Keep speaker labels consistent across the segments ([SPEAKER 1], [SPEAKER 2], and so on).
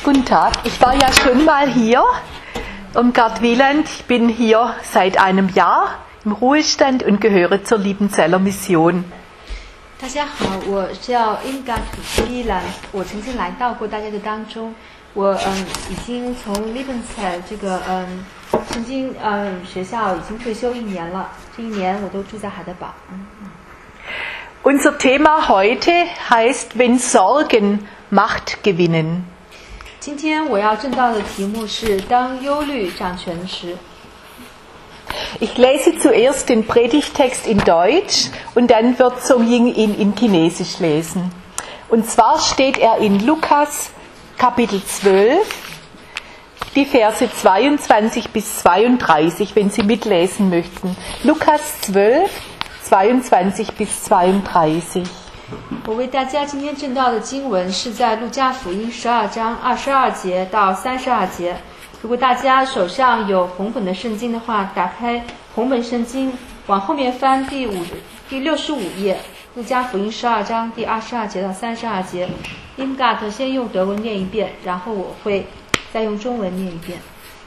[SPEAKER 1] Guten Tag, ich war ja schon mal hier im Gard Wieland. Ich bin hier seit einem Jahr im Ruhestand und gehöre zur Liebenzeller Mission.
[SPEAKER 2] 大家好，我叫 Ingrid Wieland， 我曾经来到过大家的当中。我已经从 Liebenzell 这个曾经学校已经退休1年了，这1年我都住在海德堡。
[SPEAKER 1] Unser Thema heute heißt, wenn Sorgen Macht gewinnen.
[SPEAKER 2] 今天我要正道的题目是当忧虑掌权时。
[SPEAKER 1] Ich lese zuerst den Predigtext in Deutsch und dann wird Song Ying ihn in Chinesisch lesen. Und zwar steht er in Lukas Kapitel 12, die Verse 22 bis 32, wenn Sie mitlesen möchten. Lukas 12, 22 bis 32.
[SPEAKER 2] 我为大家今天正道的经文是在路加福音12章22节到32节。如果大家手上有红本的圣经的话，打开红本圣经，往后面翻第65页，路加福音12章第22节到32节。Ingrid 先用德文念一遍，然后我会再用中文念一遍。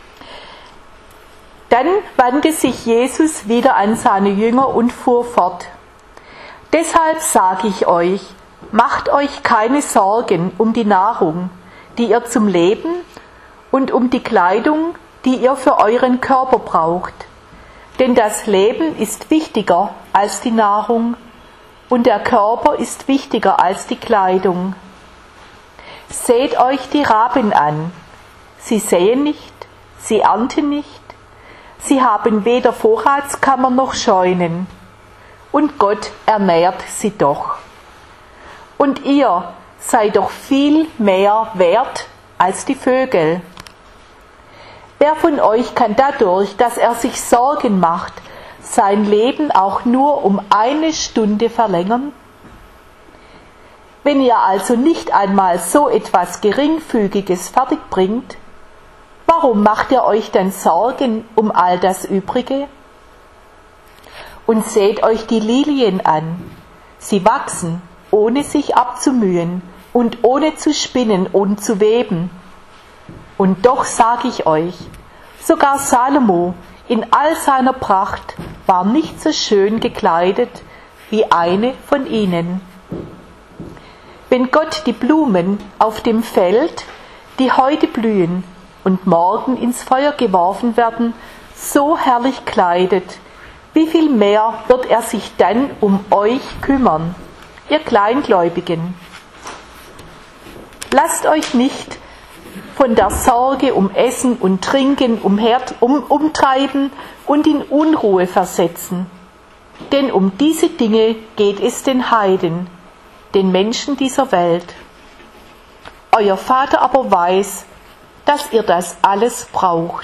[SPEAKER 1] Dann wandte sich Jesus wieder an seine Jünger und fuhr fort. Deshalb sage ich euch, macht euch keine Sorgen um die Nahrung, die ihr zum Leben und um die Kleidung, die ihr für euren Körper braucht. Denn das Leben ist wichtiger als die Nahrung und der Körper ist wichtiger als die Kleidung. Seht euch die Raben an. Sie säen nicht, sie ernten nicht, sie haben weder Vorratskammer noch Scheunen. Und Gott ernährt sie doch. Und ihr seid doch viel mehr wert als die Vögel. Wer von euch kann dadurch, dass er sich Sorgen macht, sein Leben auch nur um 1 Stunde verlängern? Wenn ihr also nicht einmal so etwas Geringfügiges fertigbringt, warum macht ihr euch dann Sorgen um all das Übrige? Und seht euch die Lilien an. Sie wachsen, ohne sich abzumühen und ohne zu spinnen und zu weben. Und doch sage ich euch, sogar Salomo in all seiner Pracht war nicht so schön gekleidet wie eine von ihnen. Wenn Gott die Blumen auf dem Feld, die heute blühen und morgen ins Feuer geworfen werden, so herrlich kleidet, wie viel mehr wird er sich dann um euch kümmern, ihr Kleingläubigen? Lasst euch nicht von der Sorge um Essen und Trinken umtreiben und in Unruhe versetzen. Denn um diese Dinge geht es den Heiden, den Menschen dieser Welt. Euer Vater aber weiß, dass ihr das alles braucht.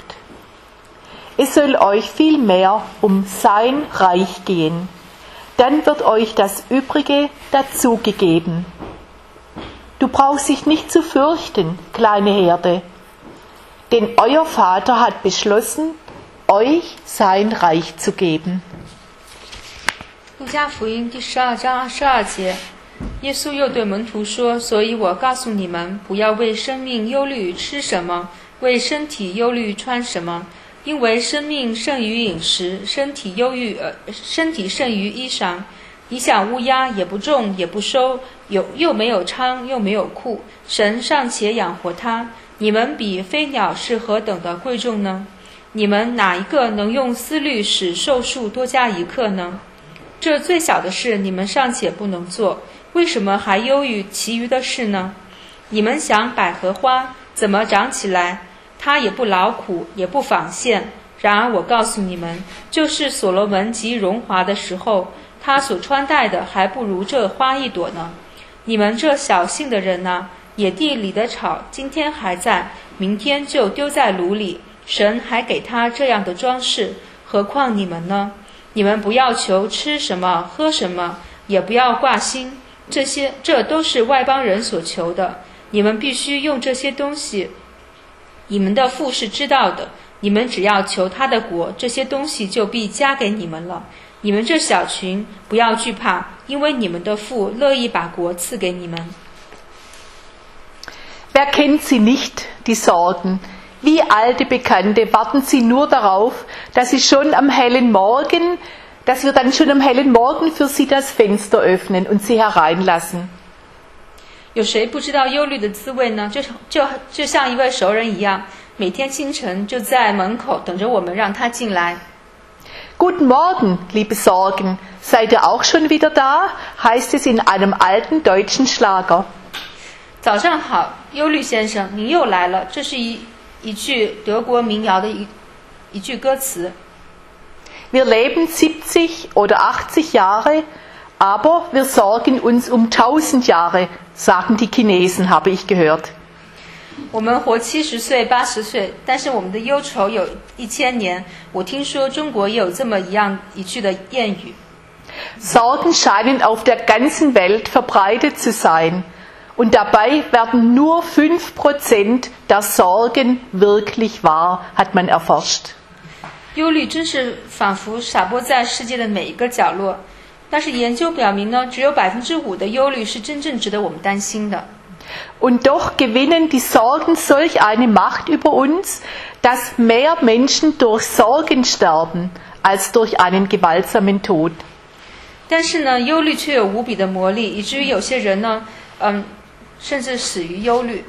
[SPEAKER 1] Es soll euch viel mehr um sein Reich gehen. Dann wird euch das Übrige dazugegeben. Du brauchst dich nicht zu fürchten, kleine Herde, denn euer Vater hat beschlossen, euch sein Reich zu geben.
[SPEAKER 2] 路加福音第12章22节，耶稣又对门徒说：“所以我告诉你们，不要为生命忧虑吃什么，为身体忧虑穿什么。因为生命胜于饮食，身体胜于衣裳。你想乌鸦也不种也不收，又没有仓又没有库，神尚且养活它，你们比飞鸟是何等的贵重呢？你们哪一个能用思虑使寿数多加1刻呢？这最小的事你们尚且不能做，为什么还忧虑其余的事呢？你们想百合花怎么长起来？它也不劳苦，也不纺线。然而我告诉你们，就是所罗门极荣华的时候，他所穿戴的还不如这花一朵呢。你们这小信的人呢，野地里的草今天还在，明天就丢在炉里，神还给他这样的装饰，何况你们呢？你们不要求吃什么喝什么，也不要挂心，这都是外邦人所求的。你们必须用这些东西，你们的父是知道的，你们只要求他的国，这些东西就必加给你们了。你们这小群不要惧怕，因为你们的父乐意把国赐给你们。
[SPEAKER 1] Wer kennt sie nicht, die Sorgen. Wie alte Bekannte warten sie nur darauf, dass wir dann schon am hellen Morgen für sie das Fenster öffnen und sie hereinlassen.
[SPEAKER 2] 有谁不知道忧虑的滋味呢？就像一位熟人一样，每天清晨就在门口等着我们让他进来。
[SPEAKER 1] Guten Morgen, liebe Sorgen. Seid ihr auch schon wieder da? Heißt es in einem alten deutschen Schlager.
[SPEAKER 2] 早上好，忧虑先生，您又来了。这是一句德国民谣的一句歌词。
[SPEAKER 1] Wir leben 70 oder 80 Jahre, aber wir sorgen uns um 1000 Jahre, sagen die Chinesen, habe ich gehört.
[SPEAKER 2] 我们活70岁、80岁，但是我们的忧愁有1000年。我听说中国也有这么一句的谚语。
[SPEAKER 1] Sorgen scheinen auf der ganzen Welt verbreitet zu sein. Und dabei werden nur 5% der Sorgen wirklich wahr, hat man erforscht.
[SPEAKER 2] 忧虑真是仿佛撒播在世界的每一个角落，但是研究表明呢，只有5%的忧虑是真正值得我们担心的。
[SPEAKER 1] Und doch gewinnen die Sorgen solch eine Macht über uns, dass mehr Menschen durch Sorgen sterben, als durch einen gewaltsamen Tod.
[SPEAKER 2] 但是呢，忧虑却有无比的魔力，以至于有些人呢，甚至死于忧虑。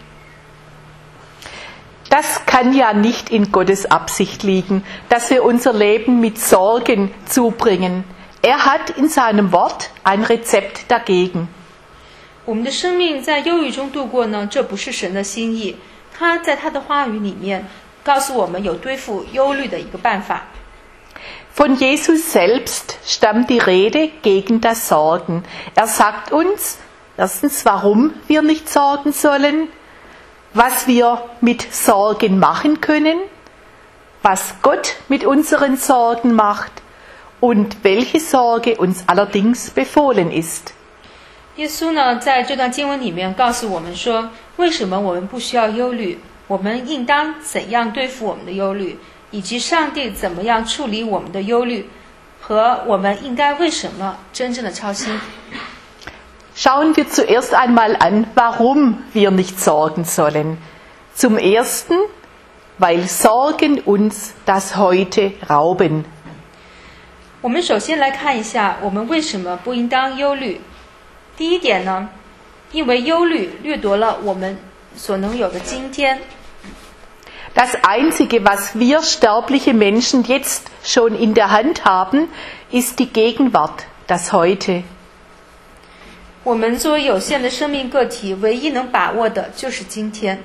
[SPEAKER 1] Das kann ja nicht in Gottes Absicht liegen, dass wir unser Leben mit Sorgen zubringen. Er hat in seinem Wort ein Rezept dagegen.
[SPEAKER 2] 我们的生命在忧郁中度过呢，这不是神的心意。他在他的话语里面告诉我们有对付忧虑的一个办法。
[SPEAKER 1] Von Jesus selbst stammt die Rede gegen das Sorgen. Er sagt uns, erstens, warum wir nicht sorgen sollen, was wir mit Sorgen machen können, was Gott mit unseren Sorgen macht und welche Sorge uns allerdings befohlen ist.
[SPEAKER 2] 耶稣呢，在这段经文里面告诉我们说，为什么我们不需要忧虑，我们应当怎样对付我们的忧虑，以及上帝怎么样处理我们的忧虑，和我们应该为什么真正的操心。
[SPEAKER 1] Schauen wir zuerst einmal an, warum wir nicht sorgen sollen. Zum Ersten, weil Sorgen uns das Heute rauben.
[SPEAKER 2] 我们首先来看一下，我们为什么不应当忧虑。第一点呢，因为忧虑掠夺了我们所能有的今天。
[SPEAKER 1] Das Einzige, was wir sterbliche Menschen jetzt schon in der Hand haben, ist die Gegenwart, das Heute.
[SPEAKER 2] 我们作为有限的生命个体，唯一能把握的就是今天。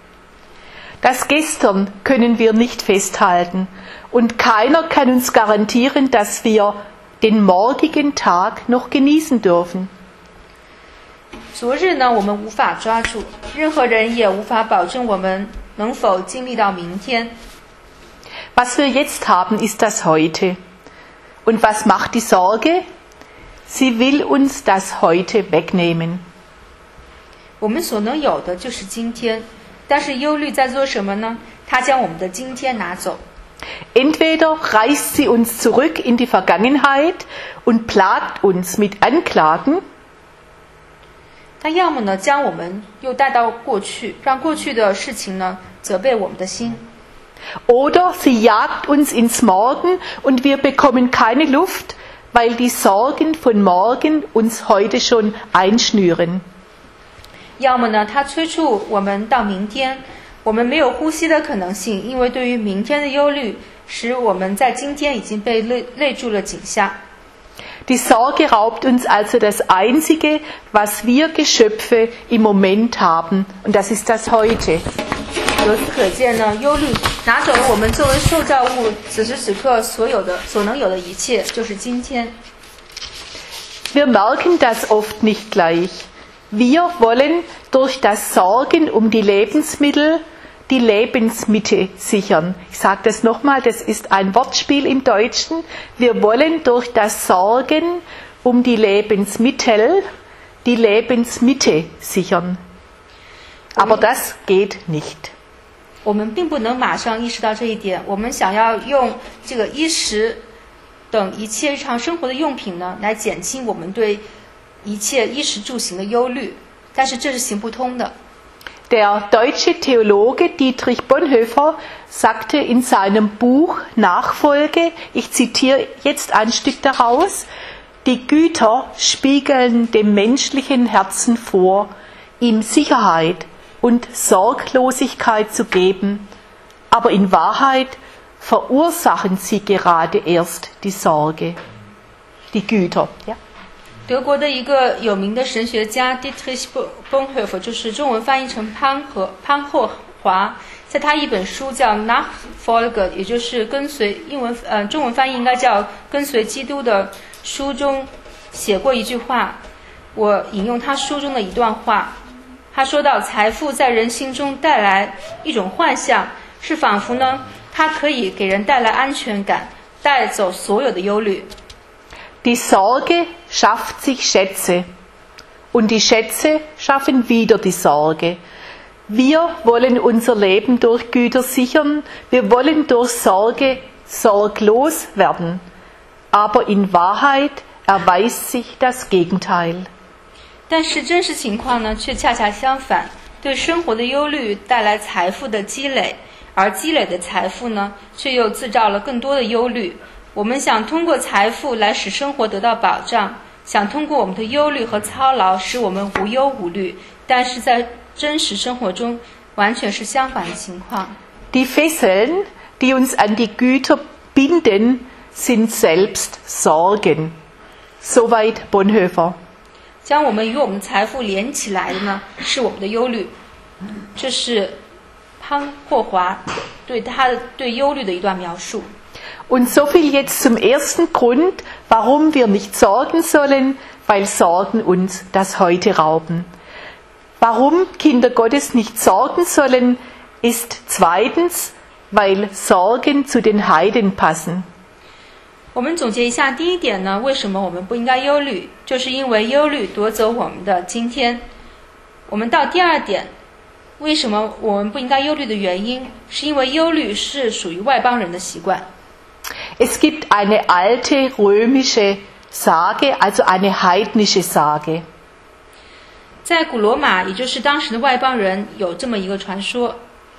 [SPEAKER 1] Das Gestern können wir nicht festhalten und keiner kann uns garantieren, dass wir den morgigen Tag noch genießen dürfen.
[SPEAKER 2] 昨日呢，我们无法抓住，任何人也无法保证我们能否经历到明天。
[SPEAKER 1] Was wir jetzt haben, ist das Heute. Und was macht die Sorge? Sie will uns das Heute wegnehmen.
[SPEAKER 2] 我们所能有的就是今天，但是忧虑在做什么呢？它将我们的今天拿走。
[SPEAKER 1] Entweder reißt sie uns zurück in die Vergangenheit und plagt uns mit Anklagen,
[SPEAKER 2] 它要么呢将我们又带到过去，让过去的事情呢责备我们的心。
[SPEAKER 1] oder sie jagt uns ins Morgen und wir bekommen keine Luft, weil die Sorgen von morgen uns heute schon einschnüren.
[SPEAKER 2] 要么呢，它催促我们到明天，我们没有呼吸的可能性，因为对于明天的忧虑，使我们在今天已经被累住了颈项。
[SPEAKER 1] Die Sorge raubt uns also das Einzige, was wir Geschöpfe im Moment haben, und das ist das Heute.
[SPEAKER 2] 由此可见呢，忧虑拿走了我们作为受造物此时此刻所能有的一切，就是今天。
[SPEAKER 1] Wir merken das oft nicht gleich. Wir wollen durch das Sorgen um die Lebensmittel die Lebensmitte sichern. Ich sage das nochmal, das ist ein Wortspiel im Deutschen. Wir wollen durch das Sorgen um die Lebensmittel die Lebensmitte sichern. Aber das geht nicht.
[SPEAKER 2] 我们并不能马上意识到这一点，我们想要用这个衣食等一切日常生活的用品呢，来减轻我们对一切衣食住行的忧虑，但是这是行不通的。
[SPEAKER 1] Der deutsche Theologe Dietrich Bonhoeffer sagte in seinem Buch Nachfolge, ich zitiere jetzt ein Stück daraus, die Güter spiegeln dem menschlichen Herzen vor, ihm Sicherheit und Sorglosigkeit zu geben, aber in Wahrheit verursachen sie gerade erst die Sorge, die Güter. Ja.
[SPEAKER 2] 德国的一个有名的神学家 Dietrich Bonhoeffer， 就是中文翻译成潘霍华，在他一本书叫 Nachfolge， 也就是跟随中文翻译应该叫跟随基督的书中写过一句话，我引用他书中的一段话，他说到财富在人心中带来一种幻象，是仿佛呢它可以给人带来安全感，带走所有的忧虑。
[SPEAKER 1] Die Sorge schafft sich Schätze und die Schätze schaffen wieder die Sorge. Wir wollen unser Leben durch Güter sichern, wir wollen durch Sorge sorglos werden. Aber in Wahrheit erweist sich das Gegenteil.
[SPEAKER 2] 但是真实情况呢，却恰恰相反，对生活的忧虑带来财富的积累，而积累的财富呢，却又制造了更多的忧虑。我们想通过财富来使生活得到保障，想通过我们的忧虑和操劳使我们无忧无虑，但是在真实生活中完全是相反的情况。
[SPEAKER 1] Die Fesseln, die uns an die Güter binden, sind selbst Sorgen. Soweit Bonhoeffer.
[SPEAKER 2] 将我们与我们财富连起来的呢，是我们的忧虑。这是潘霍华对忧虑的一段描述。
[SPEAKER 1] Und so viel jetzt zum ersten Grund, warum wir nicht sorgen sollen, weil Sorgen uns das Heute rauben. Warum Kinder Gottes nicht sorgen sollen, ist zweitens, weil Sorgen zu den Heiden passen.
[SPEAKER 2] 我们总结一下，第一点呢，为什么我们不应该忧虑，就是因为忧虑夺走我们的今天。我们到第二点，为什么我们不应该忧虑的原因，是因为忧虑是属于外邦人的习惯。
[SPEAKER 1] Es gibt eine alte römische Sage, also eine heidnische Sage.
[SPEAKER 2] 在古罗马，也就是当时的外邦人，有这么一个传说。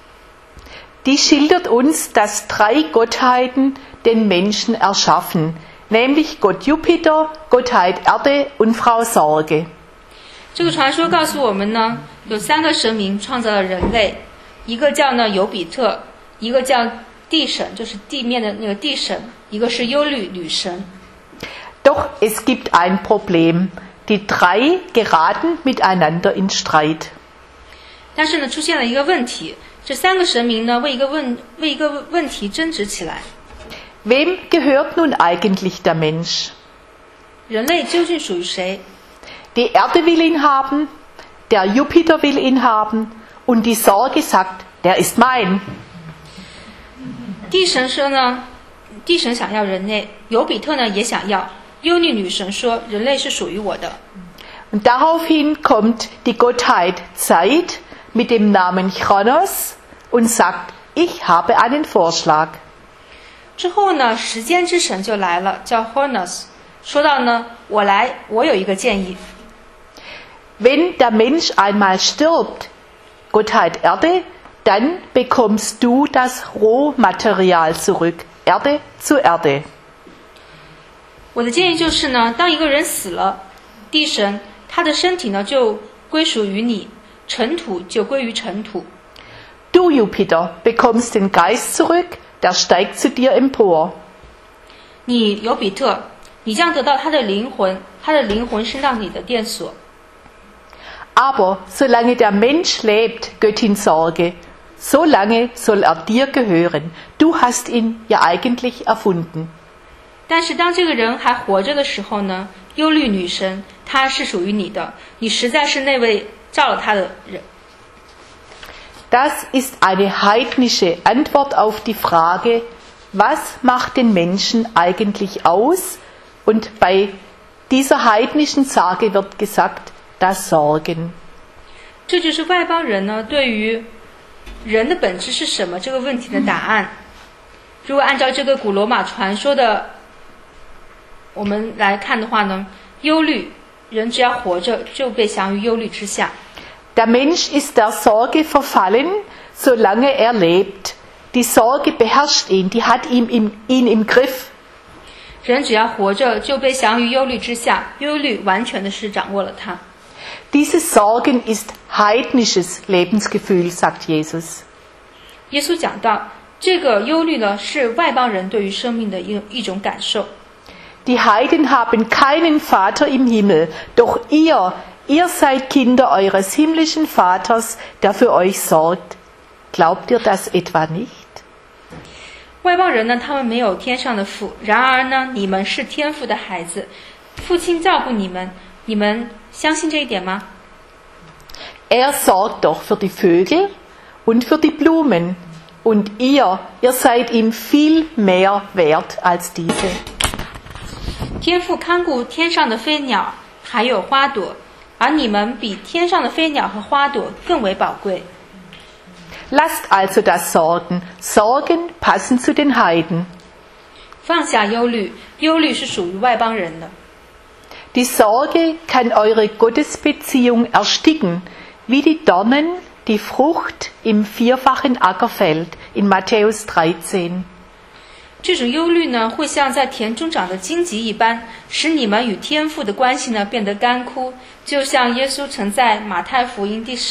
[SPEAKER 1] Die schildert uns, dass 3 Gottheiten den Menschen erschaffen, nämlich Gott Jupiter, Gottheit Erde und Frau Sorge.
[SPEAKER 2] 这个传说告诉我们呢，有3个神明创造了人类，一个叫呢尤比特，一个叫地神，就是地面的那个地神，一个是忧虑女神。
[SPEAKER 1] Doch es gibt ein Problem. Die 3 geraten miteinander in Streit.
[SPEAKER 2] 但是呢，出现了一个问题，这3个神明呢为一个问题争执起来。
[SPEAKER 1] Wem gehört nun eigentlich der Mensch?
[SPEAKER 2] 人类究竟属于谁？
[SPEAKER 1] Die Erde will ihn haben, der Jupiter will ihn haben und die Sorge sagt, der ist mein.
[SPEAKER 2] 地神说呢，地神想要人类，尤比特呢也想要，忧虑女神说人类是属于我的。
[SPEAKER 1] Und daraufhin kommt die Gottheit Zeit mit dem Namen Chronos und sagt, ich habe einen Vorschlag.
[SPEAKER 2] 之后呢，时间之神就来了，叫 Chronos， 说到呢，我有一个建议。
[SPEAKER 1] Wenn der Mensch einmal stirbt, Gottheit Erde, dann bekommst du das Rohmaterial zurück, Erde zu Erde.
[SPEAKER 2] 我的建议就是呢，当一个人死了，地神他的身体呢就归属于你，尘土就归于尘土。
[SPEAKER 1] Du Jupiter bekommst den Geist zurück, der steigt zu dir empor.
[SPEAKER 2] 你尤比特，你将得到他的灵魂，他的灵魂升到你的殿所。
[SPEAKER 1] Aber solange der Mensch lebt, Göttin Sorge, solange soll er dir gehören. Du hast ihn ja eigentlich erfunden.
[SPEAKER 2] 但是当这个人还活着的时候呢，忧虑女神，她是属于你的，你实在是那位造了她的人。
[SPEAKER 1] Das ist eine heidnische Antwort auf die Frage, was macht den Menschen eigentlich aus? Und bei dieser heidnischen Sage wird gesagt, das Sorgen.
[SPEAKER 2] 这就是外邦人呢对于人的本质是什么这个问题的答案。如果按照这个古罗马传说的我们来看的话呢，忧虑，人只要活着就被降于忧虑之下。
[SPEAKER 1] Der Mensch ist der Sorge verfallen, solange er lebt. Die Sorge beherrscht ihn, die hat ihn im Griff.
[SPEAKER 2] 人只要活着，就被降于忧虑之下，忧虑完全的是掌握了他。
[SPEAKER 1] Dieses Sorgen ist heidnisches Lebensgefühl, sagt Jesus.
[SPEAKER 2] 耶稣讲到，这个忧虑呢，是外邦人对于生命的一种感受。
[SPEAKER 1] Die Heiden haben keinen Vater im Himmel, doch ihr seid Kinder eures himmlischen Vaters, der für euch sorgt. Glaubt ihr das etwa nicht?
[SPEAKER 2] 外邦人呢，他们没有天上的父，然而呢，你们是天父的孩子，父亲照顾你们，你们相信这一点吗？
[SPEAKER 1] Er sorgt doch für die Vögel und für die Blumen, und ihr seid ihm viel mehr wert als diese.
[SPEAKER 2] 天父看顾天上的飞鸟，还有花朵，而你们比天上的飞鸟和花朵更为宝贵。
[SPEAKER 1] Lasst also das Sorgen. Sorgen passen zu den Heiden.
[SPEAKER 2] 放下忧虑，忧虑是属于外邦人的。
[SPEAKER 1] Die Sorge kann eure Gottesbeziehung ersticken, wie die Dornen die Frucht im vierfachen Ackerfeld in Matthäus 13.
[SPEAKER 2] 这种忧虑呢，会像在田中长的荆棘一般，使你们与天父的关系呢变得干枯，就像耶稣曾在马太福音第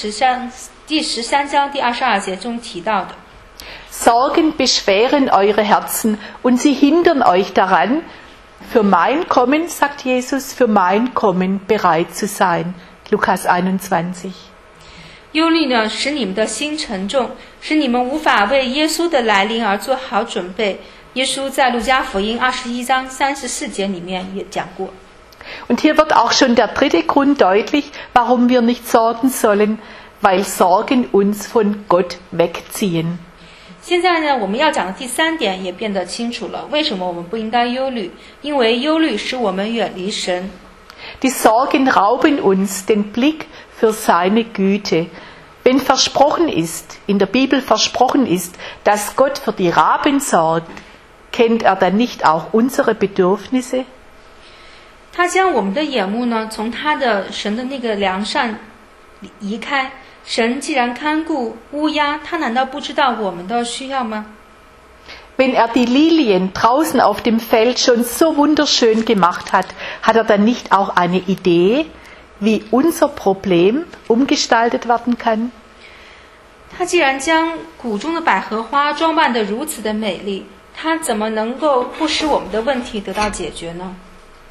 [SPEAKER 2] 13章第22节中提到的。
[SPEAKER 1] Sorgen beschweren eure Herzen und sie hindern euch daran, für mein Kommen, sagt Jesus, für mein Kommen bereit zu sein. Lukas 21.
[SPEAKER 2] 忧虑呢，使你们的心沉重，使你们无法为耶稣的来临而做好准备。耶稣在路加福音21章34节里面也讲过。
[SPEAKER 1] Und hier wird auch schon der dritte Grund deutlich, warum wir nicht sorgen sollen, weil Sorgen uns von Gott wegziehen.
[SPEAKER 2] 现在呢，我们要讲的第三点也变得清楚了。为什么我们不应该忧虑？因为忧虑使我们远离神。
[SPEAKER 1] Die Sorgen rauben uns den Blick für seine Güte. Wenn versprochen ist, in der Bibel versprochen ist, dass Gott für die Raben sorgt, kennt er dann nicht auch unsere Bedürfnisse?
[SPEAKER 2] 他将我们的眼目呢，从他的神的那个良善移开。神既然看顾乌鸦，他难道不知道我们的需要吗？
[SPEAKER 1] Wenn er die Lilien draußen auf dem Feld schon so wunderschön gemacht hat, hat er dann nicht auch eine Idee, wie unser Problem umgestaltet werden kann?
[SPEAKER 2] 他既然将谷中的百合花装扮得如此的美丽，他怎么能够不使我们的问题得到解决呢？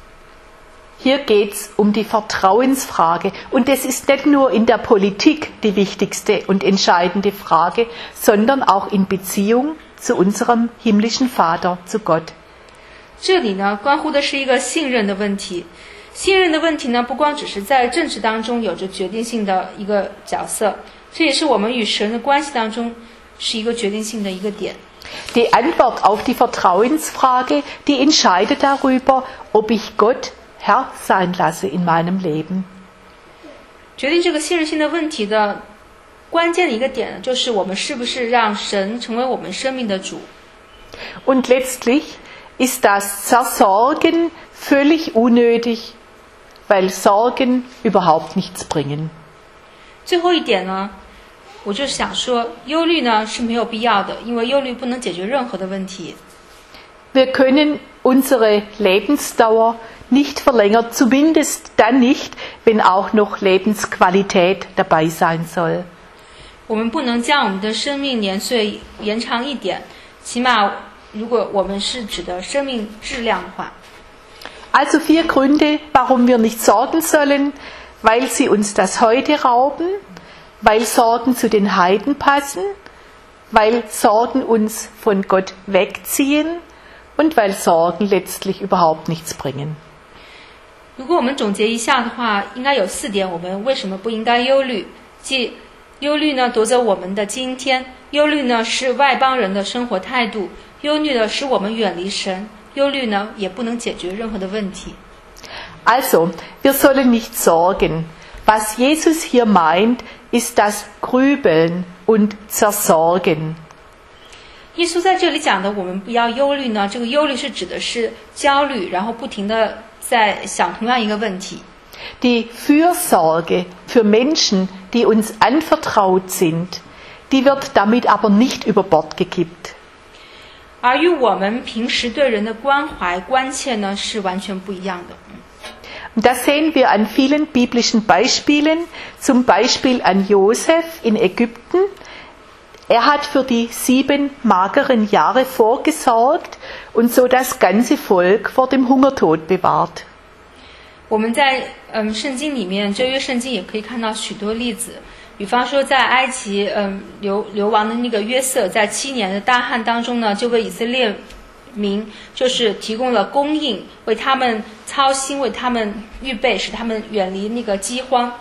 [SPEAKER 1] Hier geht's um die Vertrauensfrage. Und das ist nicht nur in der Politik die wichtigste und entscheidende Frage, sondern auch in Beziehung zu unserem himmlischen Vater, zu Gott.
[SPEAKER 2] 这里呢，关乎的是一个信任的问题。信任的问题呢，不光只是在政治当中有着决定性的一个角色，这也是我们与神的关系当中是一个决定性的一个点。
[SPEAKER 1] Die Antwort auf die Vertrauensfrage, die entscheidet darüber, ob ich Gott Herr sein lasse in meinem Leben.
[SPEAKER 2] 决定这个信任性的问题的关键的一个点呢，就是我们是不是让神成为我们生命的主。
[SPEAKER 1] Und letztlich ist das Zersorgen völlig unnötig, weil Sorgen überhaupt nichts bringen.
[SPEAKER 2] 最后一点呢，我就想说，忧虑呢是没有必要的，因为忧虑不能解决任何的问题。
[SPEAKER 1] Wir können unsere Lebensdauer nicht verlängern, zumindest dann nicht, wenn auch noch Lebensqualität dabei sein soll.
[SPEAKER 2] 我们不能将我们的生命年岁延长一点，起码如果我们是指的生命质量的话。
[SPEAKER 1] Also 4 Gründe, warum wir nicht sorgen sollen, weil sie uns das Heute rauben, weil Sorgen zu den Heiden passen, weil Sorgen uns von Gott wegziehen und weil Sorgen letztlich überhaupt nichts bringen.
[SPEAKER 2] 如果我们总结一下的话，应该有4点，我们为什么不应该忧虑？即忧虑呢夺走我们的今天，忧虑呢是外邦人的生活态度，忧虑呢使我们远离神，忧虑呢也不能解决任何的问题。
[SPEAKER 1] Also, wir sollen nicht sorgen. Was Jesus hier meint, ist das Grübeln und Zersorgen.
[SPEAKER 2] 耶稣在这里讲的，我们不要忧虑呢，这个忧虑是指的是焦虑，然后不停的在想同样一个问题。
[SPEAKER 1] Die Fürsorge für Menschen, die uns anvertraut sind, die wird damit aber nicht über Bord gekippt.
[SPEAKER 2] 而与我们平时对人的关怀关切呢，是完全不一样的。
[SPEAKER 1] Und das sehen wir an vielen biblischen Beispielen, zum Beispiel an Josef in Ägypten. Er hat für die 7 mageren Jahre vorgesorgt und so das ganze Volk vor dem Hungertod bewahrt.
[SPEAKER 2] 我们在圣经里面，旧约圣经也可以看到许多例子，比方说在埃及流亡的那个约瑟，在7年的大旱当中呢，就为以色列民就是提供了供应，为他们操心，为他们预备，使他们远离那个饥荒。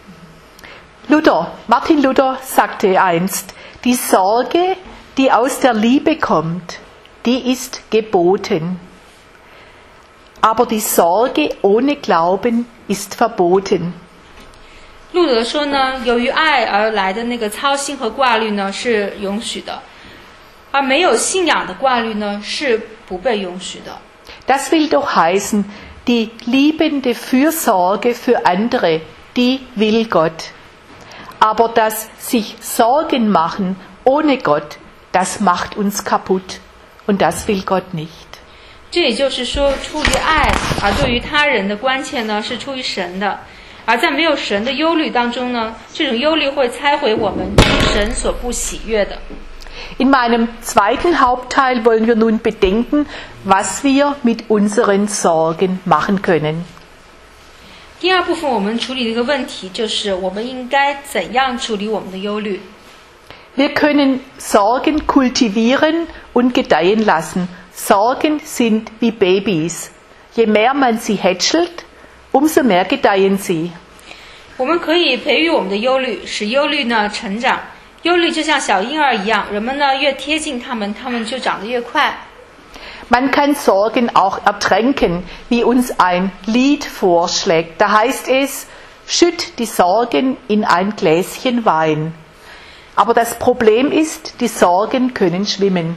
[SPEAKER 1] Martin Luther sagte einst, die Sorge, die aus der Liebe kommt, die ist geboten. Aber die Sorge ohne Glauben ist verboten.
[SPEAKER 2] 路德说呢，由于爱而来的那个操心和挂虑呢是允许的，而没有信仰的挂虑呢是不被允许的。
[SPEAKER 1] Das will doch heißen, die liebende Fürsorge für andere, die will Gott. Aber das sich Sorgen machen ohne Gott, das macht uns kaputt. Und das will Gott nicht.
[SPEAKER 2] 这也就是说，出于爱而对于他人的关切呢，是出于神的。而在没有神的忧虑当中呢，这种忧虑会拆毁我们神所不喜悦的。
[SPEAKER 1] In meinem zweiten Hauptteil wollen wir nun bedenken, was wir mit unseren Sorgen machen können.
[SPEAKER 2] 第二部分我们处理的一个问题就是我们应该怎样处理我们的忧虑。
[SPEAKER 1] Wir können Sorgen kultivieren und gedeihen lassen. Sorgen sind wie Babys. Je mehr man sie hätschelt, umso mehr gedeihen sie.
[SPEAKER 2] 我们可以培育我们的忧虑，使忧虑呢成长。忧虑就像小婴儿一样，人们呢越贴近他们，他们就长得越快。
[SPEAKER 1] Man kann Sorgen auch ertränken, wie uns ein Lied vorschlägt. Da heißt es, schütt die Sorgen in ein Gläschen Wein. Aber das Problem ist, die Sorgen können schwimmen.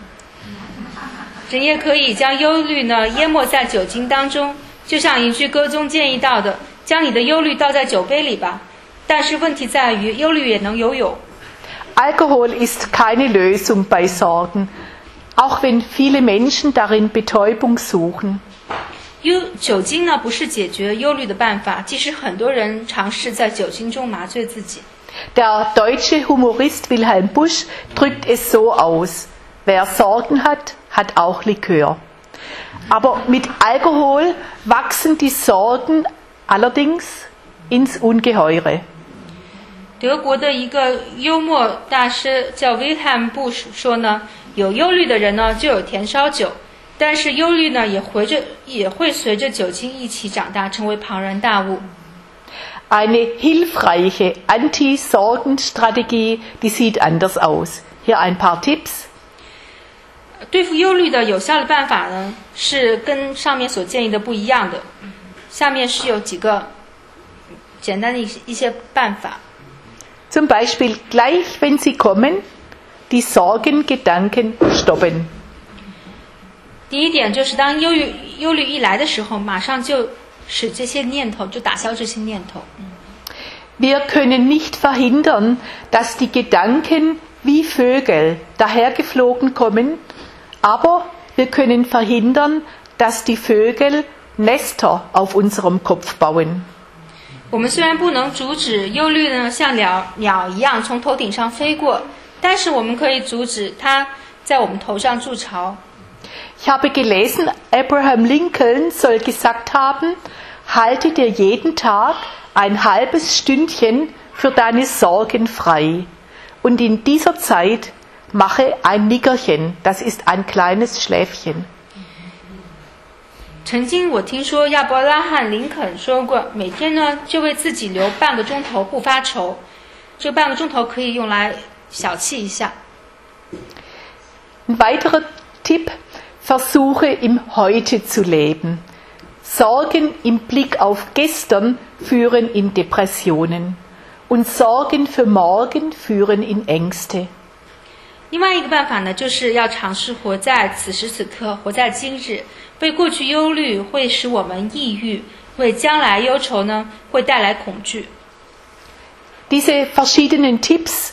[SPEAKER 2] 人也可以将忧虑呢淹没在酒精当中，就像一句歌中建议到的，将你的忧虑倒在酒杯里吧。但是问题在于，忧虑也能游泳。
[SPEAKER 1] Alkohol ist keine Lösung bei Sorgen, auch wenn viele Menschen darin Betäubung suchen.
[SPEAKER 2] 酒精呢不是解决忧虑的办法，即使很多人尝试在酒精中麻醉自己。
[SPEAKER 1] Der deutsche Humorist Wilhelm Busch drückt es so aus: Wer Sorgen hat, hat auch Likör. Aber mit Alkohol wachsen die Sorgen allerdings ins Ungeheure.
[SPEAKER 2] 德国的一个幽默大师叫 Wilhelm Busch 说呢，有忧虑的人呢就有甜烧酒，但是忧虑呢也会随着酒精一起长大，成为庞然大物。
[SPEAKER 1] Eine hilfreiche Anti-Sorgen-Strategie, die sieht anders aus. Hier ein paar Tipps.
[SPEAKER 2] 对付忧虑的有效的办法呢，是跟上面所建议的不一样的。下面是有几个简单的一些办法。
[SPEAKER 1] Zum Beispiel gleich, wenn sie kommen, die Sorgengedanken stoppen.
[SPEAKER 2] 第一点就是当忧虑一来的时候，马上就使这些念头，就打消这些念头。
[SPEAKER 1] Wir können nicht verhindern, dass die Gedanken wie Vögel dahergeflogen kommen, aber wir können verhindern, dass die Vögel Nester auf unserem Kopf bauen.
[SPEAKER 2] 我们虽然不能阻止忧虑呢像鸟一样从头顶上飞过，但是我们可以阻止它在我们头上筑巢。
[SPEAKER 1] Ich habe gelesen, Abraham Lincoln soll gesagt haben, halte dir jeden Tag ein halbes Stündchen für deine Sorgen frei. Und in dieser Zeit mache ein Nickerchen, das ist ein kleines Schläfchen.
[SPEAKER 2] 曾经我听说亚伯拉罕林肯说过，每天呢就为自己留半个钟头不发愁，这半个钟头可以用来小憩一下。
[SPEAKER 1] Ein weiterer Tipp, versuche im Heute zu leben. Sorgen im Blick auf gestern führen in Depressionen und Sorgen für morgen führen in Ängste.
[SPEAKER 2] 另外一个办法呢，就是要尝试活在此时此刻，活在今日。为过去忧虑会使我们抑郁， 为将来忧愁呢，会带来恐惧。
[SPEAKER 1] Diese verschiedenen Tipps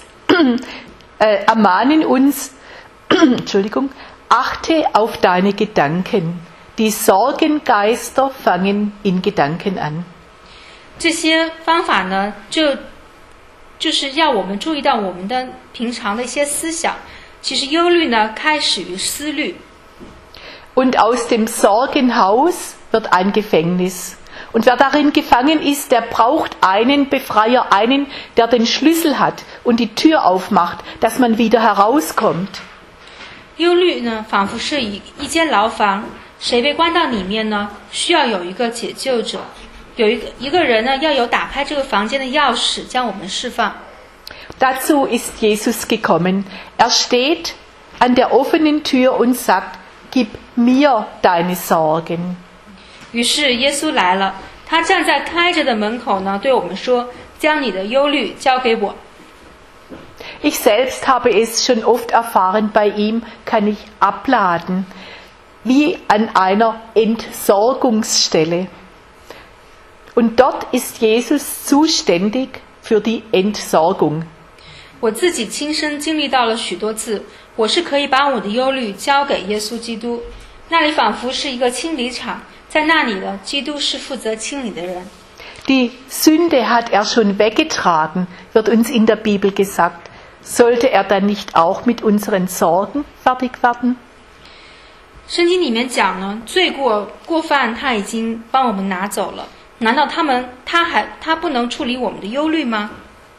[SPEAKER 1] ermahnen uns, Entschuldigung, achte auf deine Gedanken. Die Sorgengeister fangen in Gedanken an.
[SPEAKER 2] 这些方法呢，就是要我们注意到我们的平常的一些思想。其实忧虑呢，开始于思虑。
[SPEAKER 1] Und aus dem Sorgenhaus wird ein Gefängnis. Und wer darin gefangen ist, der braucht einen Befreier, einen, der den Schlüssel hat und die Tür aufmacht, dass man wieder herauskommt.
[SPEAKER 2] 忧虑呢，仿佛是一间牢房，谁被关到里面呢，需要有一个解救者，有一个人呢，要有打开这个房间的钥匙，将我们释放。
[SPEAKER 1] Dazu ist Jesus gekommen. Er steht an der offenen Tür und sagt, gib mir deine Sorgen.
[SPEAKER 2] 于是耶稣来了，他站在开着的门口呢，对我们说：“将你的忧虑交给我。”
[SPEAKER 1] Ich selbst habe es schon oft erfahren, bei ihm kann ich abladen, wie an einer Entsorgungsstelle. Und dort ist Jesus zuständig für die Entsorgung.
[SPEAKER 2] 我自己亲身经历到了许多次，我是可以把我的忧虑交给耶稣基督，那里仿佛是一个清理场。在那里呢，基督是负责清理的人。
[SPEAKER 1] Die Sünde hat er schon weggetragen, wird uns in der Bibel gesagt. Sollte er dann nicht auch mit unseren Sorgen fertig werden?
[SPEAKER 2] 圣经里面讲呢，罪过犯他已经帮我们拿走了，难道他不能处理我们的忧虑吗？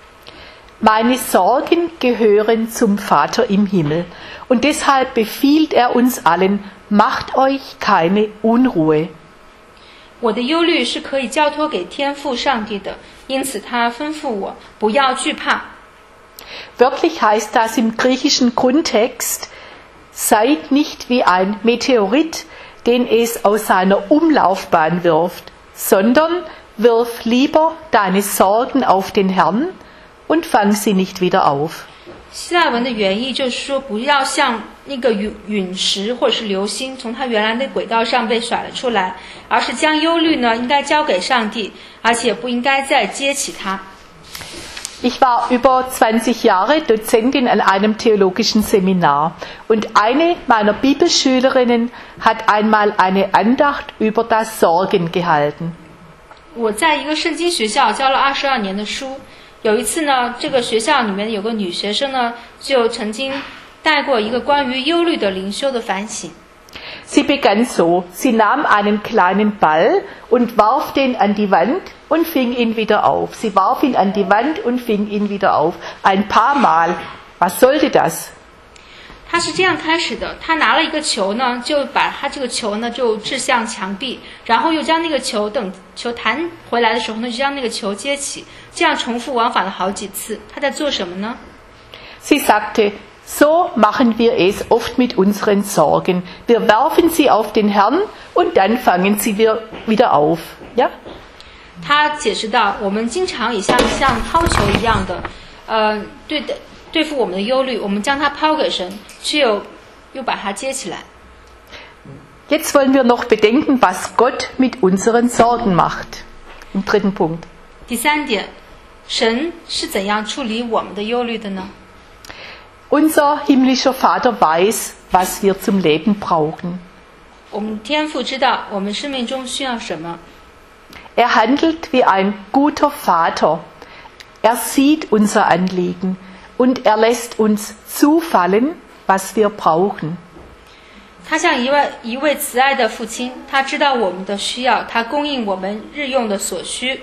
[SPEAKER 1] Meine Sorgen gehören zum Vater im Himmel und deshalb befiehlt er uns allen, macht euch keine Unruhe.
[SPEAKER 2] 我的忧虑是可以交托给天父上帝的，因此他吩咐我不要惧怕。
[SPEAKER 1] Wörtlich heißt das im griechischen Grundtext, seid nicht wie ein Meteorit, den es aus seiner Umlaufbahn wirft, sondern wirf lieber deine Sorgen auf den Herrn und fang sie nicht wieder auf.
[SPEAKER 2] 希腊文的原意就是说，不要像那个陨石或者是流星从它原来的轨道上被甩了出来，而是将忧虑呢应该交给上帝，而且不应该再接起它。
[SPEAKER 1] Ich war über 20 Jahre Dozentin an einem theologischen Seminar und eine meiner Bibelschülerinnen hat einmal eine Andacht über das Sorgen gehalten.
[SPEAKER 2] 我在一个圣经学校教了22年的书，有一次呢，这个学校里面有个女学生呢，就曾经带过一个关于忧虑的灵修的反省。
[SPEAKER 1] Sie begann so, sie nahm einen kleinen Ball und warf den an die Wand und fing ihn wieder auf. Sie warf ihn an die Wand und fing ihn wieder auf. Ein paar Mal. Was sollte das?
[SPEAKER 2] 他是这样开始的，他拿了一个球呢，就把他这个球呢就掷向墙壁，然后又将那个球等球弹回来的时候呢，就将那个球接起，这样重复往返了好几次。他在做什么呢？
[SPEAKER 1] Sie sagte, so machen wir es oft mit unseren Sorgen. Wir werfen sie auf den Herrn und dann fangen sie wieder auf. Ja?
[SPEAKER 2] 他解释到，我们经常也像抛球一样的，对付我们的忧虑，我们将它抛给神，却又把它接起来。
[SPEAKER 1] Jetzt wollen wir noch bedenken, was Gott mit unseren Sorgen macht. Im dritten Punkt.
[SPEAKER 2] 第三点，神是怎样处理我们的忧虑的呢？
[SPEAKER 1] Unser himmlischer Vater weiß, was wir zum Leben brauchen.
[SPEAKER 2] 我们天父知道我们生命中需要什么。
[SPEAKER 1] Er handelt wie ein guter Vater. Er sieht unser Anliegen und er lässt uns zufallen, was wir brauchen.
[SPEAKER 2] 他像一位慈爱的父亲，他知道我们的需要，他供应我们日用的所需。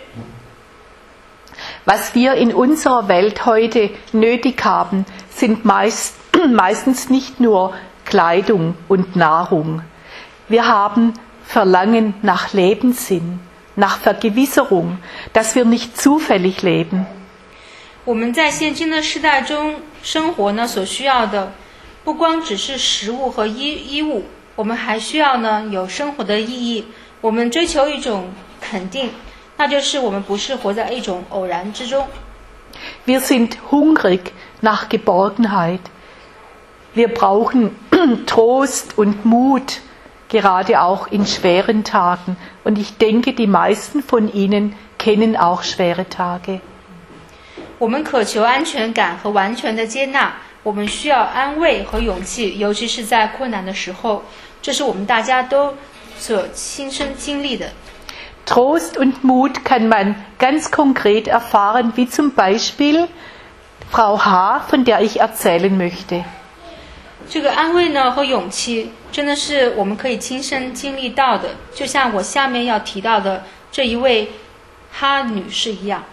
[SPEAKER 1] Was wir in unserer Welt heute nötig haben, sind meistens nicht nur Kleidung und Nahrung. Wir haben Verlangen nach Lebenssinn, nach Vergewisserung, dass wir nicht zufällig leben.
[SPEAKER 2] 我们在现今的时代中生活呢，所需要的不光只是食物和衣物，我们还需要呢有生活的意义。我们追求一种肯定，那就是我们不是活在一种偶然之中。
[SPEAKER 1] Wir sind hungrig nach Geborgenheit. Wir brauchen Trost und Mut gerade auch in schweren Tagen. Und ich denke, die meisten von Ihnen kennen auch schwere Tage.
[SPEAKER 2] 我们渴求安全感和完全的接纳，我们需要安慰和勇气，尤其是在困难的时候，这是我们大家都所亲身经历的。
[SPEAKER 1] Trost und Mut kann man ganz konkret erfahren, wie zum Beispiel Frau H., von der ich erzählen möchte.
[SPEAKER 2] 这个安慰呢和勇气，真的是我们可以亲身经历到的，就像我下面要提到的这一位哈女士一样。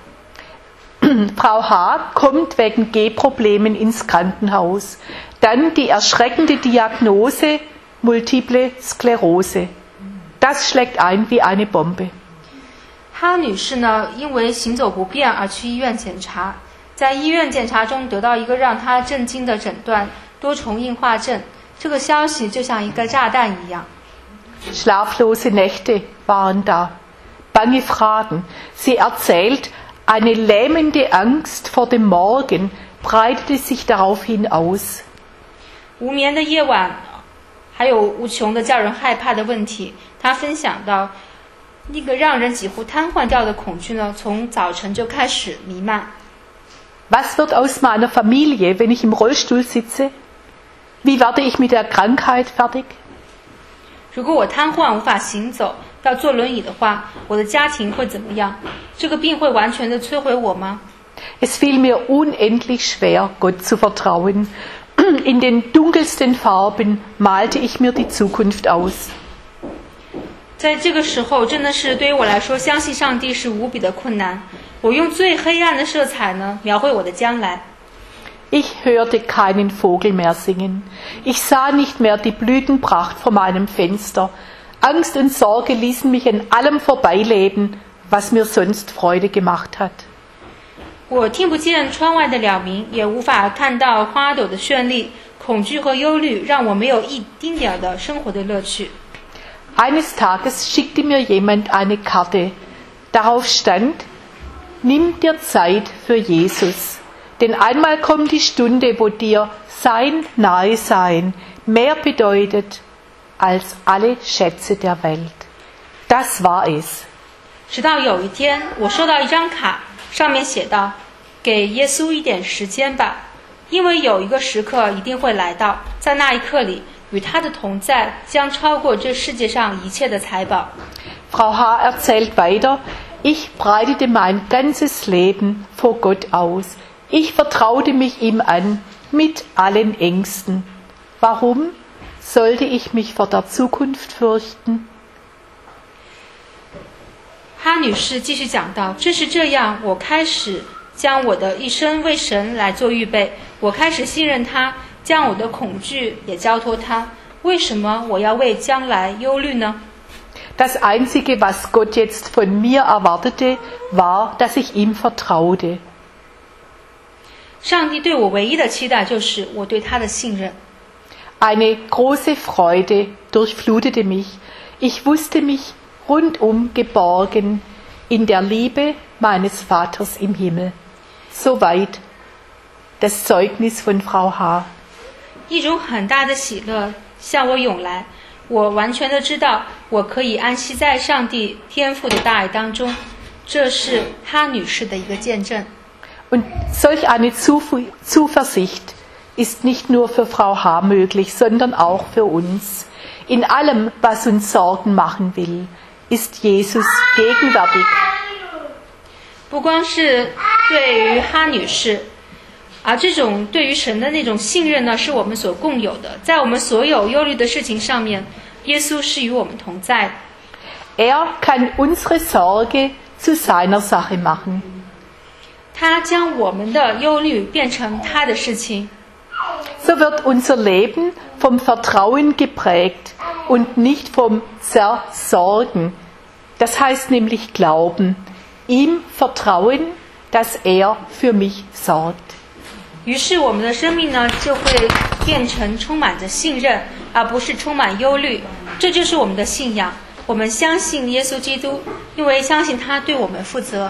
[SPEAKER 1] Frau H. kommt wegen Gehproblemen ins Krankenhaus. Dann die erschreckende Diagnose Multiple Sklerose. Das schlägt ein wie eine Bombe.
[SPEAKER 2] 哈女士呢，因为行走不便而去医院检查，在医院检查中得到一个让她震惊的诊断——多重硬化症。这个消息就像一个炸弹一样。
[SPEAKER 1] Schlaflose Nächte waren da. Bange Fragen. Sie erzählt, eine lähmende Angst vor dem Morgen breitete sich daraufhin aus.
[SPEAKER 2] 无眠的夜晚，还有无穷的叫人害怕的问题。她分享到，那个让人几乎瘫痪掉的恐惧呢，从早晨就开始弥漫。
[SPEAKER 1] Was wird aus meiner Familie, wenn ich im Rollstuhl sitze? Wie werde ich mit der Krankheit fertig?
[SPEAKER 2] 如果我瘫痪无法行走，要坐轮椅的话，我的家庭会怎么样？这个病会完全的摧毁我吗？
[SPEAKER 1] Es fiel mir unendlich schwer, Gott zu vertrauen. In den dunkelsten Farben malte ich mir die Zukunft aus.
[SPEAKER 2] 在这个时候，真的是对于我来说，相信上帝是无比的困难。我用最黑暗的色彩呢，描绘我的将来。
[SPEAKER 1] Ich hörte keinen Vogel mehr singen. Ich sah nicht mehr die Blütenpracht vor meinem Fenster. Angst und Sorge ließen mich an allem vorbeileben, was mir sonst Freude gemacht hat.
[SPEAKER 2] 我听不见窗外的鸟鸣，也无法看到花朵的绚丽。恐惧和忧虑让我没有一丁点的生活的乐趣。
[SPEAKER 1] Eines Tages schickte mir jemand eine Karte. Darauf stand: Nimm dir Zeit für Jesus. Denn einmal kommt die Stunde, wo dir sein Nahesein mehr bedeutet als alle Schätze der Welt. Das war es.
[SPEAKER 2] 直到有一天，我收到一张卡，上面写道：“给耶稣一点时间吧，因为有一个时刻一定会来到，在那一刻里，与他的同在将超过这世界上一切的财宝。”
[SPEAKER 1] Frau H. erzählt weiter: Ich breitete mein ganzes Leben vor Gott aus. Ich vertraute mich ihm an mit allen Ängsten. Warum sollte ich mich vor der Zukunft fürchten?
[SPEAKER 2] 哈女士继续讲到，正是这样，我开始将我的一生为神来做预备，我开始信任他，将我的恐惧也交托他。为什么我要为将来忧虑呢？
[SPEAKER 1] Das Einzige, was Gott jetzt von mir erwartete, war, dass ich ihm vertraute.
[SPEAKER 2] 上帝对我唯一的期待就是我对他的信任。
[SPEAKER 1] Eine große Freude durchflutete mich. Ich wusste mich rundum geborgen in der Liebe meines Vaters im Himmel. Soweit das Zeugnis von Frau H.
[SPEAKER 2] 一种很大的喜乐向我涌来，我完全的知道我可以安息在上帝天父的大爱当中。这是哈女士的一个见证。
[SPEAKER 1] Und solch eine Zuversicht ist nicht nur für Frau H. möglich, sondern auch für uns. In allem, was uns Sorgen machen will, ist Jesus gegenwärtig.
[SPEAKER 2] 不光是对于哈女士，而这种对于神的那种信任呢，是我们所共有的。在我们所有忧虑的事情上面，耶稣是与我们同在的。
[SPEAKER 1] Er kann unsere Sorge zu seiner Sache machen.
[SPEAKER 2] 他将我们的忧虑变成他的事情。
[SPEAKER 1] So wird unser Leben vom Vertrauen geprägt und nicht vom Zersorgen. Das heißt nämlich Glauben. Ihm vertrauen, dass er für mich sorgt.
[SPEAKER 2] 于是我们的生命呢，就会变成充满着信任，而不是充满忧虑。这就是我们的信仰。我们相信耶稣基督，因为相信他对我们负责。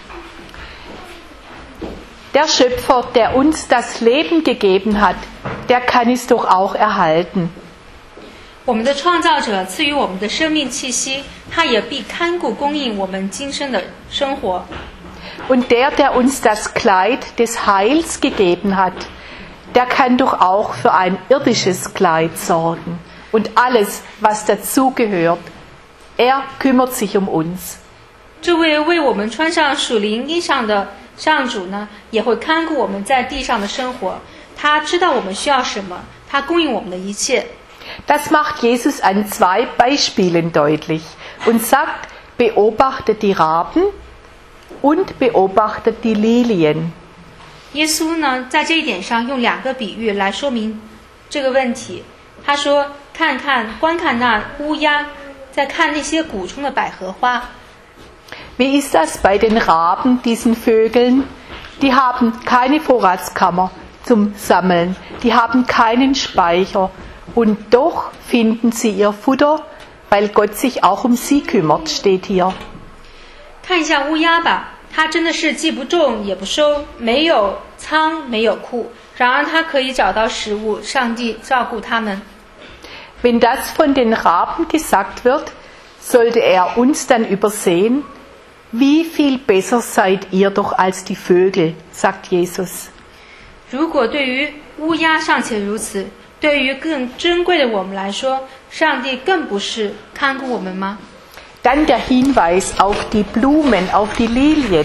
[SPEAKER 1] Der Schöpfer, der uns das Leben gegeben hat, der kann es doch auch erhalten.
[SPEAKER 2] 我们的创造者赐予我们的生命气息，他也必看顾供应我们今生的生活。
[SPEAKER 1] Und der uns das Kleid des Heils gegeben hat, der kann doch auch für ein irdisches Kleid sorgen. Und alles, was dazugehört, er kümmert sich um uns.
[SPEAKER 2] 这位为我们穿上属灵衣裳的上主呢，也会看顾我们在地上的生活。他知道我们需要什么，他供应我们的一切。
[SPEAKER 1] Das macht Jesus an 2 Beispielen deutlich und sagt, beobachtet die Raben und beobachtet die Lilien.
[SPEAKER 2] 耶稣呢，在这一点上用2个比喻来说明这个问题。他说：“观看那乌鸦，再看那些谷中的百合花。”
[SPEAKER 1] Wie ist das bei den Raben, diesen Vögeln? Die haben keine Vorratskammer zum Sammeln, die haben keinen Speicher und doch finden sie ihr Futter, weil Gott sich auch um sie kümmert, steht hier.
[SPEAKER 2] 看一下乌鸦吧，它真的是既不种也不收，没有仓没有库，然而它可以找到食物，上帝照顾它们。
[SPEAKER 1] Wenn das von den Raben gesagt wird, sollte er uns dann übersehen, wie viel besser seid ihr doch als die Vögel, sagt Jesus.
[SPEAKER 2] 如果对于乌鸦尚且如此，对于更珍贵的我们来说，上帝更不是看顾我们吗？
[SPEAKER 1] Dann der Hinweis auf die Blumen, auf die Lilien.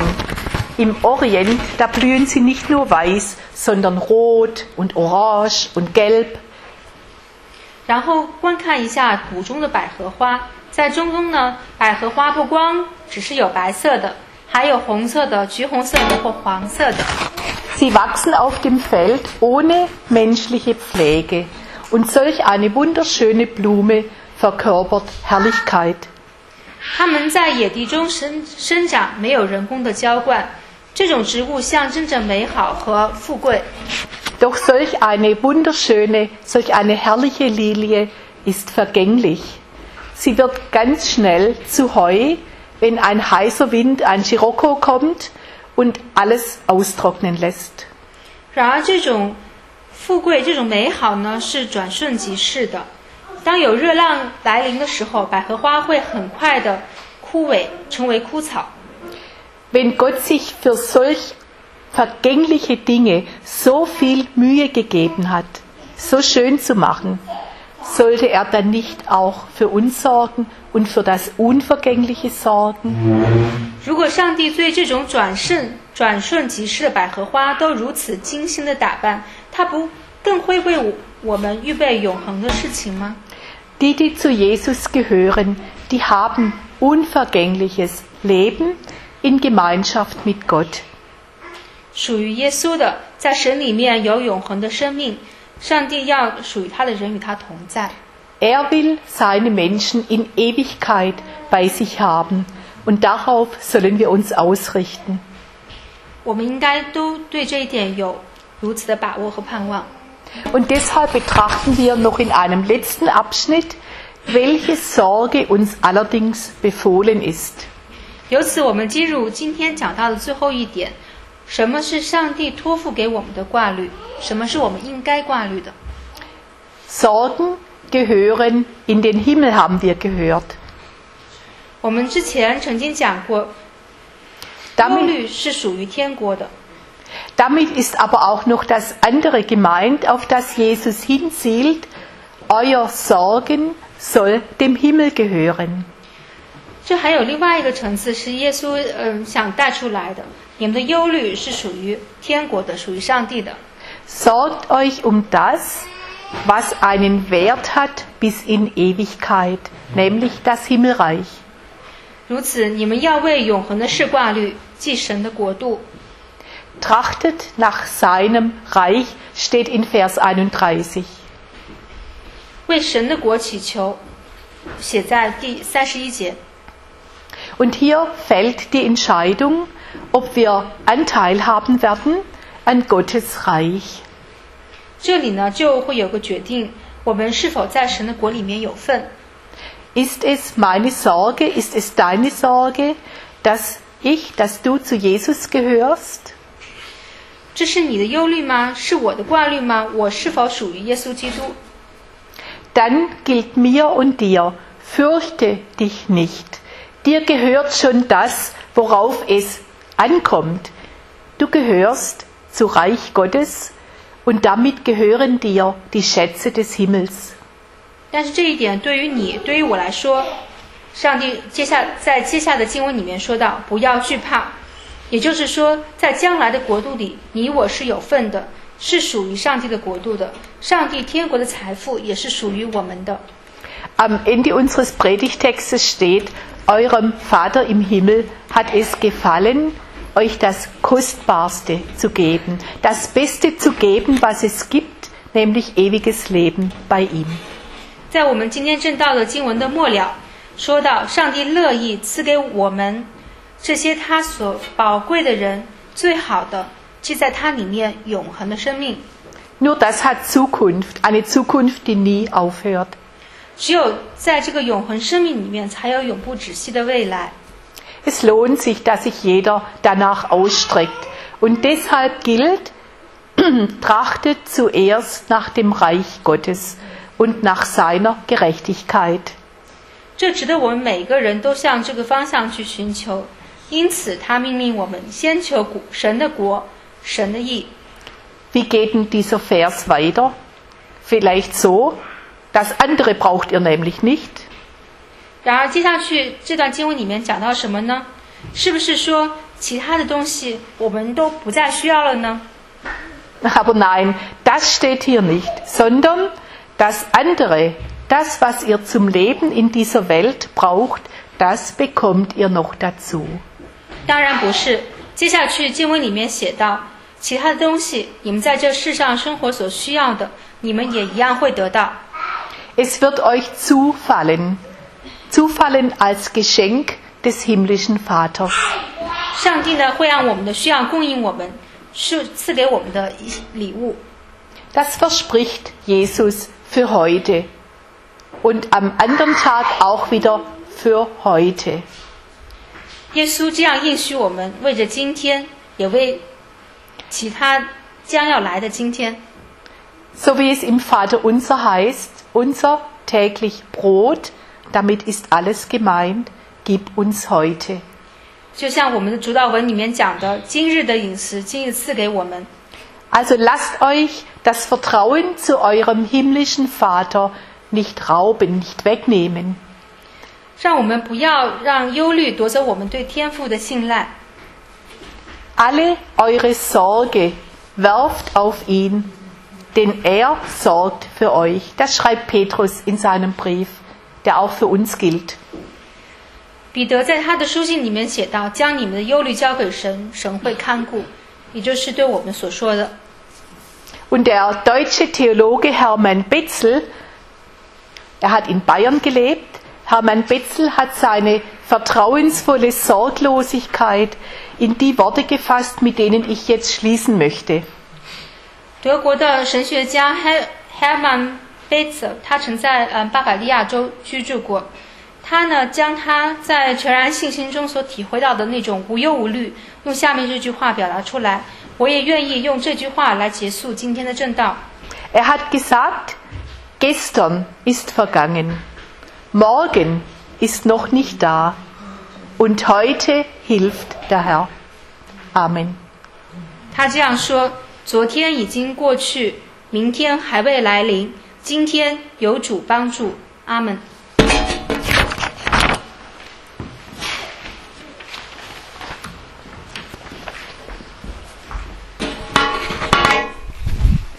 [SPEAKER 1] Im Orient, da blühen sie nicht nur weiß, sondern rot und orange und gelb.
[SPEAKER 2] 然后观看一下谷中的百合花，在中东呢，百合花不光只是有白色的，还有红色的、橘红色的或黄色的。
[SPEAKER 1] Sie wachsen auf dem Feld ohne menschliche Pflege. Und solch eine wunderschöne Blume verkörpert Herrlichkeit.
[SPEAKER 2] 它们在野地中生长，没有人工的浇灌。这种植物象征着美好和富贵。
[SPEAKER 1] Doch solch eine wunderschöne, solch eine herrliche Lilie ist vergänglich. Sie wird ganz schnell zu Heu, wenn ein heißer Wind, ein Scirocco kommt und alles austrocknen lässt.
[SPEAKER 2] 然而这种富贵、这种美好呢，是转瞬即逝的。当有热浪来临的时候，百合花会很快的枯萎，成为枯草。
[SPEAKER 1] Wenn Gott sich für solch vergängliche Dinge so viel Mühe gegeben hat, so schön zu machen, sollte er dann nicht auch für uns sorgen und für das Unvergängliche sorgen?
[SPEAKER 2] 如果上帝对这种转瞬即逝的百合花都如此精心的打扮，他不更会为我们预备永恒的事情吗？
[SPEAKER 1] Die zu Jesus gehören, die haben unvergängliches Leben in Gemeinschaft mit Gott.
[SPEAKER 2] 属于耶稣的，在神里面有永恒的生命，上帝要属于他的人与他同在。
[SPEAKER 1] Er will seine Menschen in Ewigkeit bei sich haben und darauf sollen wir uns ausrichten.
[SPEAKER 2] 我们应该都对这一点有如此的把握和盼望。
[SPEAKER 1] Und deshalb betrachten wir noch in einem letzten Abschnitt, welche Sorge uns allerdings befohlen ist.
[SPEAKER 2] 由此，我们进入今天讲到的最后一点：什么是上帝托付给我们的挂虑？什么是我们应该挂虑的？
[SPEAKER 1] Sorgen gehören in den Himmel, haben wir gehört.
[SPEAKER 2] 我们之前曾经讲过，忧虑是属于天国的。
[SPEAKER 1] Damit ist aber auch noch das andere gemeint, auf das Jesus hinzielt. Euer Sorgen soll dem Himmel gehören.
[SPEAKER 2] 这还有另外一个层次是耶稣想带出来的，你们的忧虑是属于天国的，属于上帝的。
[SPEAKER 1] Sorgt euch um das, was einen Wert hat bis in Ewigkeit, nämlich das Himmelreich.
[SPEAKER 2] 如此，你们要为永恒的事挂虑，即神的国度。
[SPEAKER 1] Trachtet nach seinem Reich, steht in Vers 31.
[SPEAKER 2] 为神的国祈求，写在第31节。
[SPEAKER 1] Und hier fällt die Entscheidung, ob wir Anteil haben werden an Gottes Reich.
[SPEAKER 2] 这里呢，就会有个决定，我们是否在神的国里面有份。
[SPEAKER 1] Ist es meine Sorge, ist es deine Sorge, dass du zu Jesus gehörst?
[SPEAKER 2] 这是你的忧虑吗？是我的挂虑吗？我是否属于耶稣基督？
[SPEAKER 1] dann gilt mir und dir, fürchte dich nicht. Dir gehört schon das, worauf es ankommt. Du gehörst zu Reich Gottes und damit gehören dir die Schätze des Himmels.
[SPEAKER 2] 但是这一点对于你，对于我来说，上帝在接下的经文里面说到，不要惧怕。也就是说，在将来的国度里，你我是有份的，是属于上帝的国度的。上帝天国的财富也是属于我们的。
[SPEAKER 1] Am Ende unseres Predigtextes steht, eurem Vater im Himmel hat es gefallen, euch das Kostbarste zu geben, das Beste zu geben, was es gibt, nämlich ewiges Leben bei ihm.
[SPEAKER 2] 在我们今天正道的经文的末了，说到上帝乐意赐给我们这些他所宝贵的人最好的，即在他里面永恒的生命。
[SPEAKER 1] Nur das hat Zukunft, eine Zukunft, die nie aufhört.
[SPEAKER 2] 只有在这个永恒生命里面，才有永不止息的未来。
[SPEAKER 1] Es lohnt sich, dass sich jeder danach ausstreckt. Und deshalb gilt, trachtet zuerst nach dem Reich Gottes und nach seiner Gerechtigkeit.
[SPEAKER 2] 这值得我们每一个人都向这个方向去寻求。因此，他命令我们先求神的国、神的义。
[SPEAKER 1] Wie geht denn dieser Vers weiter? Vielleicht so, das andere braucht ihr nämlich nicht.
[SPEAKER 2] 然而，接下去这段经文里面讲到什么呢？是不是说其他的东西我们都不再需要了呢？
[SPEAKER 1] Aber nein, das steht hier nicht, sondern das andere, das, was ihr zum Leben in dieser Welt braucht, das bekommt ihr noch dazu.
[SPEAKER 2] 当然不是。接下去经文里面写到，其他的东西你们在这世上生活所需要的，你们也一样会得到。
[SPEAKER 1] Es wird euch zufallen als Geschenk des himmlischen Vaters.
[SPEAKER 2] 上帝呢会让我们的需要供应我们，是赐给我们的礼物。
[SPEAKER 1] Das verspricht Jesus für heute und am anderen Tag auch wieder für heute.
[SPEAKER 2] 耶稣这样应许我们，为着今天，也为其他将要来的今天。
[SPEAKER 1] So wie es im Vaterunser heißt, unser täglich Brot, damit ist alles gemeint, gib uns heute.
[SPEAKER 2] 就像我们的主祷文里面讲的，今日的饮食，今日赐给我们。
[SPEAKER 1] Also lasst euch das Vertrauen zu eurem himmlischen Vater nicht rauben, nicht wegnehmen.
[SPEAKER 2] 让我们不要让忧虑夺走我们对天父的信赖。
[SPEAKER 1] Alle eure Sorge werft auf ihn, denn er sorgt für euch. Das schreibt Petrus in seinem Brief, der auch für uns gilt.
[SPEAKER 2] 彼得在他的书信里面写道，将你们的忧虑交给神，神会看顾，也就是对我们所说的。
[SPEAKER 1] Und der deutsche Theologe Hermann Betzel, er hat in Bayern gelebt, Hermann Betzel hat seine vertrauensvolle Sorglosigkeit in die Worte gefasst, mit denen ich jetzt schließen möchte.
[SPEAKER 2] 德国的神学家 Hermann Betzel， 他曾在巴伐利亚州居住过。他呢，将他在全然信心中所体会到的那种无忧无虑，用下面这句话表达出来。我也愿意用这句话来结束今天的正道。
[SPEAKER 1] Er hat gesagt, gestern ist vergangen, morgen ist noch nicht da und heute hilft der Herr. Amen.
[SPEAKER 2] 他这样说：昨天已经过去，明天还未来临，今天有主帮助。阿门。